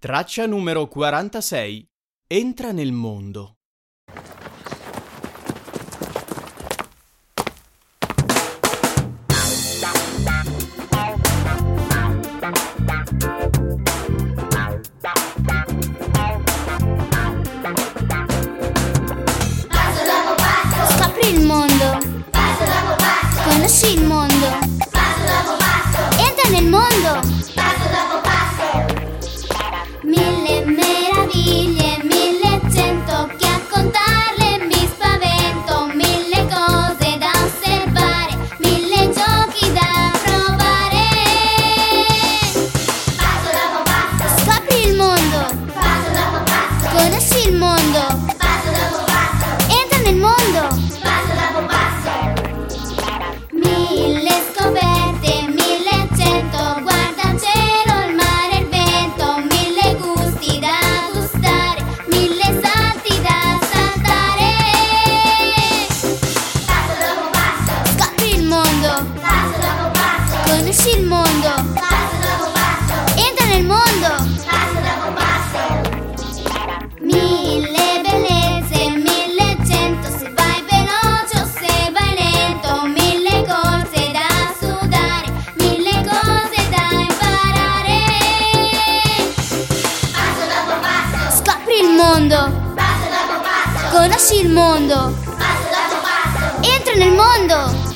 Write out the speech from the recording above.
Traccia numero 46. Entra nel mondo. Passo dopo passo. Scopri il mondo. Passo dopo passo. Conosci il mondo. Passo dopo passo. Entra nel mondo. Passo dopo passo. Mille meraviglie, 1100 che a contarle mi spavento. Mille cose da osservare, mille giochi da provare. Passo dopo passo. Scopri il mondo. Passo dopo passo. Conosci il mondo. Passo dopo passo. Entra nel mondo. Passo dopo passo. Mille scoperte, 1100. Guarda il cielo, il mare, il vento. Mille gusti da gustare, mille salti da saltare. Passo dopo passo. Scopri il mondo. Passo dopo passo. Conosci il mondo. Passo dopo passo. Entra nel mondo. Passo dopo passo. Mille bellezze, 1100. Se vai veloce o se vai lento. Mille corse da sudare, mille cose da imparare. Passo dopo passo. Scopri il mondo. Passo dopo passo. Conosci il mondo. Passo dopo passo. Entra nel mondo.